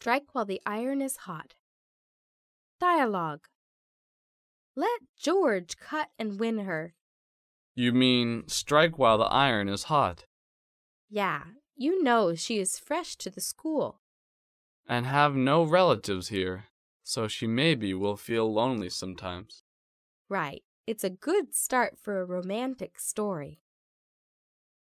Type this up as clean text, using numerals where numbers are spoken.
Strike while the iron is hot. Dialogue. Let George cut and win her. You mean strike while the iron is hot. Yeah, you know she is fresh to the school. And have no relatives here, so she maybe will feel lonely sometimes. Right, it's a good start for a romantic story.